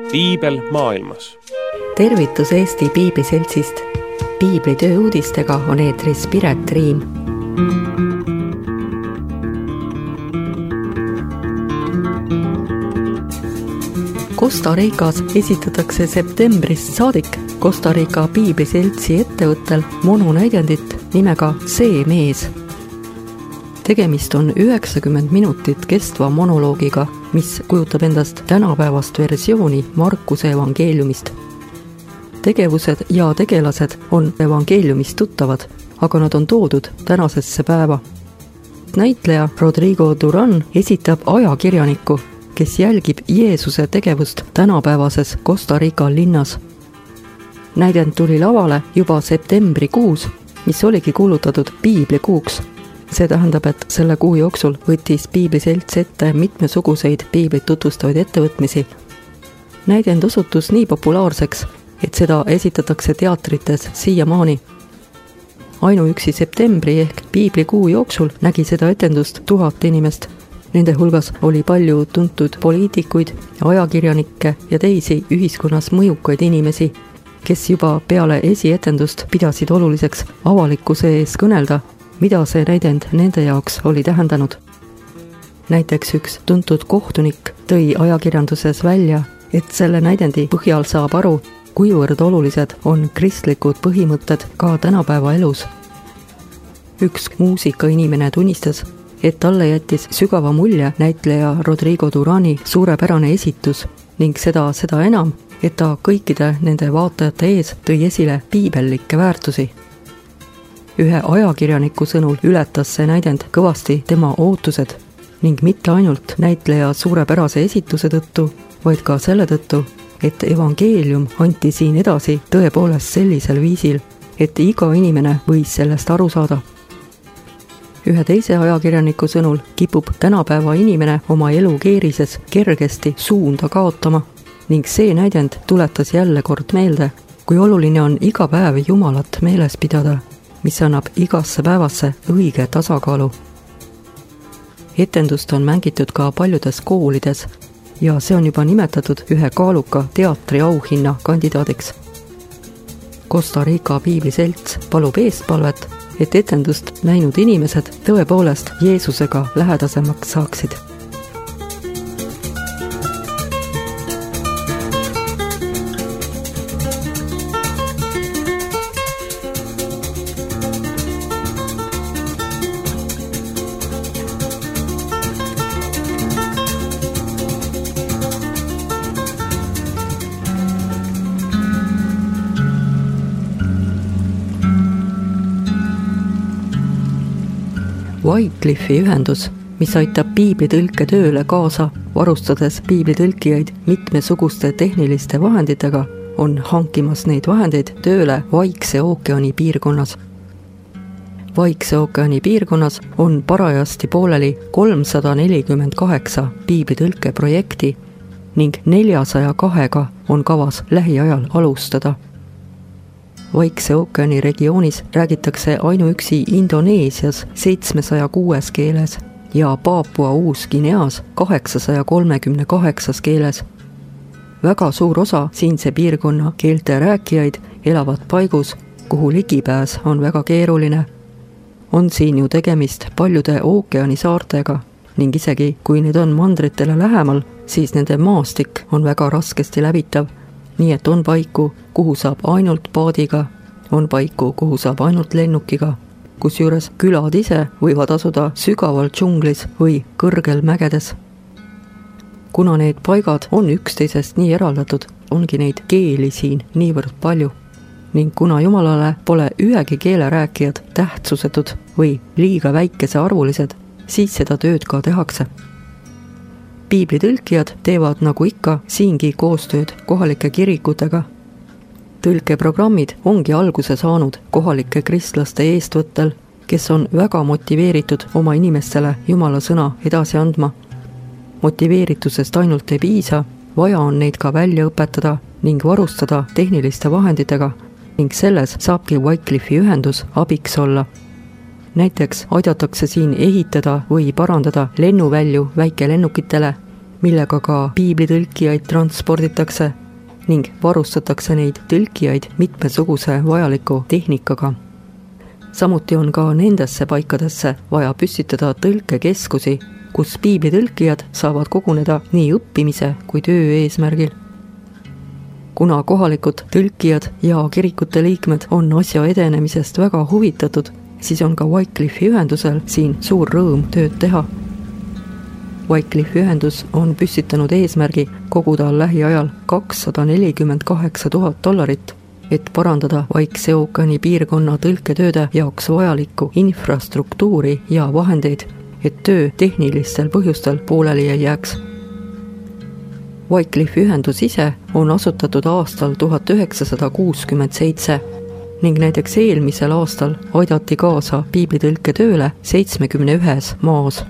Piibel maailmas. Tervitus Eesti Piibliseltsist. Piiblitöö uudistega on eetris Piret Riim. Costa Ricas esitatakse septembrist saadik Costa Rica Piibliseltsi ettevõttel mononäidendit nimega See mees. Tegemist on 90 minutit kestva monoloogiga, mis kujutab endast tänapäevast versiooni Markuse evangeeliumist. Tegevused ja tegelased on evangeeliumist tuttavad, aga nad on toodud tänasesse päeva. Näitleja Rodrigo Duran esitab ajakirjanikku, kes jälgib Jeesuse tegevust tänapäevases Costa Rica linnas. Näidend tuli lavale juba septembrikuus, mis oligi kuulutatud piiblikuuks. See tähendab, et selle kuu jooksul võttis Piibliselts ette mitmesuguseid piiblit tutvustavaid ettevõtmisi. Näidend osutus nii populaarseks, et seda esitatakse teatrites siiamaani. Ainuüksi septembri ehk piiblikuu jooksul nägi seda etendust 1000 inimest. Nende hulgas oli palju tuntud poliitikuid, ajakirjanikke ja teisi ühiskonnas mõjukaid inimesi, kes juba peale esietendust pidasid oluliseks avalikkuse ees kõnelda, mida see näidend nende jaoks oli tähendanud. Näiteks üks tuntud kohtunik tõi ajakirjanduses välja, et selle näidendi põhjal saab aru, kuivõrd olulised on kristlikud põhimõtted ka tänapäeva elus. Üks muusikainimene tunnistas, et talle jättis sügava mulje näitleja Rodrigo Durani suurepärane esitus ning seda enam, et ta kõikide nende vaatajate ees tõi esile piibellikke väärtusi. Ühe ajakirjaniku sõnul ületas see näidend kõvasti tema ootused ning mitte ainult näitleja suurepärase esituse tõttu, vaid ka selle tõttu, et evangeelium anti siin edasi tõepoolest sellisel viisil, et iga inimene võis sellest aru saada. Ühe teise ajakirjaniku sõnul kipub tänapäeva inimene oma elu keerises kergesti suunda kaotama ning see näidend tuletas jälle kord meelde, kui oluline on iga päev Jumalat meeles pidada, mis annab igasse päevasse õige tasakaalu. Etendust on mängitud ka paljudes koolides ja see on juba nimetatud ühe kaaluka teatri auhinna kandidaadiks. Costa Rica Piibliselts palub eestpalvet, et etendust näinud inimesed tõepoolest Jeesusega lähedasemaks saaksid. Wycliffi ühendus, mis aitab piiblitõlke tööle kaasa, varustades piiblitõlkijaid mitmesuguste tehniliste vahenditega, on hankimas neid vahendeid tööle Vaikse ookeani piirkonnas. Vaikse ookeani piirkonnas on parajasti pooleli 348 piiblitõlke projekti ning 402 on kavas lähiajal alustada. Vaikse ookeani regioonis räägitakse ainuüksi Indoneesias 706 keeles ja Paapua Uus-Guineas 838 keeles. Väga suur osa siinse piirkonna keelte rääkijaid elavad paigus, kuhu ligipääs on väga keeruline. On siin ju tegemist paljude ookeani saartega ning isegi kui need on mandritele lähemal, siis nende maastik on väga raskesti läbitav. Nii et on paiku, kuhu saab ainult paadiga, on paiku, kuhu saab ainult lennukiga, kusjuures külad ise võivad asuda sügaval džunglis või kõrgel mägedes. Kuna need paigad on üksteisest nii eraldatud, ongi neid keeli siin niivõrd palju. Ning kuna Jumalale pole ühegi keele rääkijad tähtsusetud või liiga väikese arvulised, siis seda tööd ka tehakse. Piiblitõlkijad teevad nagu ikka siingi koostööd kohalike kirikutega. Tõlkeprogrammid ongi alguse saanud kohalike kristlaste eestvõttel, kes on väga motiveeritud oma inimestele Jumala sõna edasi andma. Motiveeritusest ainult ei piisa, vaja on neid ka välja õpetada ning varustada tehniliste vahenditega ning selles saabki Wycliffi ühendus abiks olla. Näiteks aidatakse siin ehitada või parandada lennuvälju väikelennukitele millega ka piiblitõlkijaid transporditakse ning varustatakse neid tõlkijaid mitmesuguse vajaliku tehnikaga. Samuti on ka nendesse paikadesse vaja püstitada tõlkekeskusi, kus piiblitõlkijad saavad koguneda nii õppimise kui töö eesmärgil. Kuna kohalikud tõlkijad ja kirikute liikmed on asja edenemisest väga huvitatud, siis on ka Wycliffe'i ühendusel siin suur rõõm tööd teha. Wycliffe'i ühendus on püstitanud eesmärgi koguda lähiajal $248 000, et parandada Vaikse ookeani piirkonna tõlketööde jaoks vajalikku infrastruktuuri ja vahendeid, et töö tehnilistel põhjustel pooleli ei jääks. Wycliffe'i ühendus ise on asutatud aastal 1967 ning näiteks eelmisel aastal aidati kaasa piiblitõlke tööle 71 maas.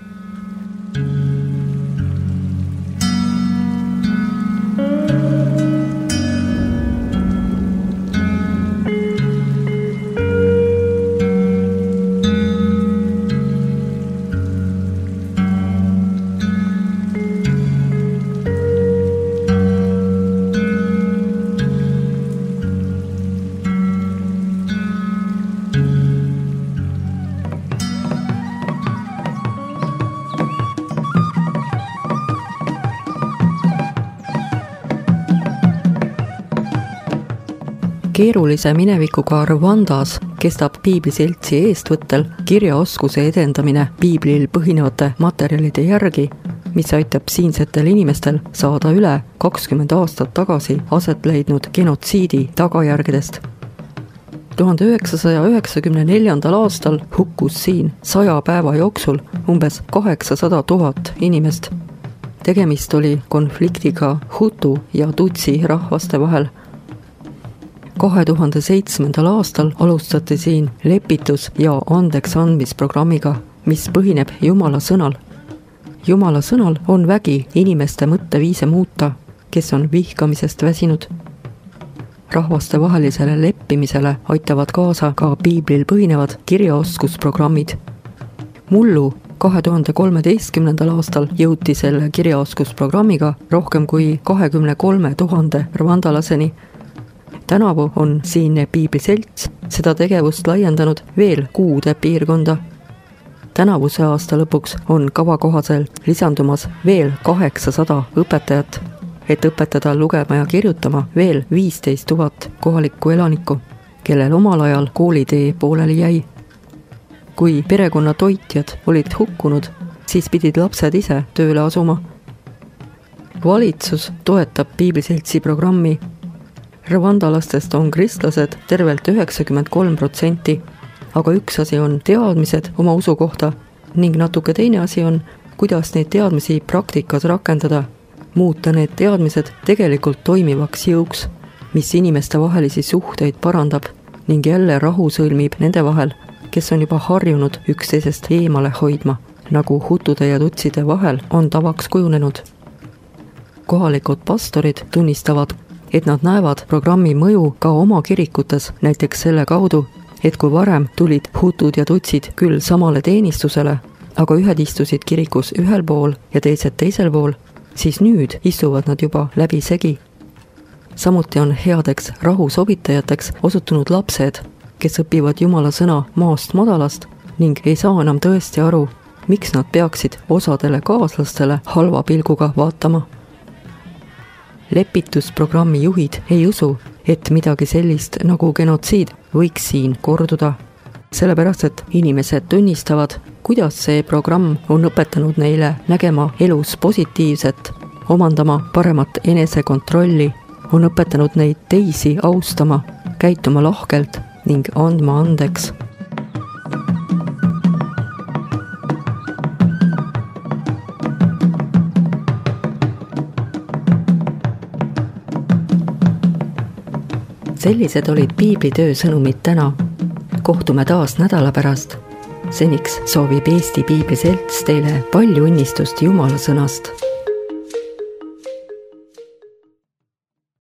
Keerulise minevikuga Rwandas kestab piibliseltsi eestvõttel kirjaoskuse edendamine piiblil põhinevate materjalide järgi, mis aitab siinsetel inimestel saada üle 20 aastat tagasi aset leidnud genotsiidi tagajärgedest. 1994. aastal hukkus siin 100 päeva jooksul umbes 800 000 inimest. Tegemist oli konfliktiga Hutu ja Tutsi rahvaste vahel. 2007. aastal alustati siin lepitus- ja andeksandmisprogrammiga, mis põhineb Jumala sõnal. Jumala sõnal on vägi inimeste mõtteviise muuta, kes on vihkamisest väsinud. Rahvastevahelisele leppimisele aitavad kaasa ka piiblil põhinevad kirjaoskusprogrammid. Mullu 2013. aastal jõuti selle kirjaoskusprogrammiga rohkem kui 23 000 rwandalaseni. Tänavu on siinne piibliselts seda tegevust laiendanud veel 6 piirkonda. Tänavuse aasta lõpuks on kava kohaselt lisandumas veel 800 õpetajat, et õpetada lugema ja kirjutama veel 15 000 kohalikku elanikku, kellel omal ajal koolitee pooleli jäi. Kui perekonna toitjad olid hukkunud, siis pidid lapsed ise tööle asuma. Valitsus toetab piibliseltsi programmi. Rwandalastest on kristlased tervelt 93%, aga üks asi on teadmised oma usu kohta ning natuke teine asi on, kuidas neid teadmisi praktikas rakendada, muuta need teadmised tegelikult toimivaks jõuks, mis inimeste vahelisi suhteid parandab ning jälle rahu sõlmib nende vahel, kes on juba harjunud üksteisest eemale hoidma, nagu hutude ja tutside vahel on tavaks kujunenud. Kohalikud pastorid tunnistavad, et nad näevad programmi mõju ka oma kirikutes, näiteks selle kaudu, et kui varem tulid hutud ja tutsid küll samale teenistusele, aga ühed istusid kirikus ühel pool ja teised teisel pool, siis nüüd istuvad nad juba läbisegi. Samuti on headeks rahusobitajateks osutunud lapsed, kes õpivad Jumala sõna maast madalast ning ei saa enam tõesti aru, miks nad peaksid osadele kaaslastele halva pilguga vaatama. Lepitusprogrammi juhid ei usu, et midagi sellist nagu genotsiid võiks siin korduda. Sellepärast, et inimesed tunnistavad, kuidas see programm on õpetanud neile nägema elus positiivset, omandama paremat enesekontrolli, on õpetanud neid teisi austama, käituma lahkelt ning andma andeks. Sellised olid piiblitöö sõnumid täna. Kohtume taas nädala pärast. Seniks soovib Eesti Piibliselts teile palju õnnistust Jumala sõnast.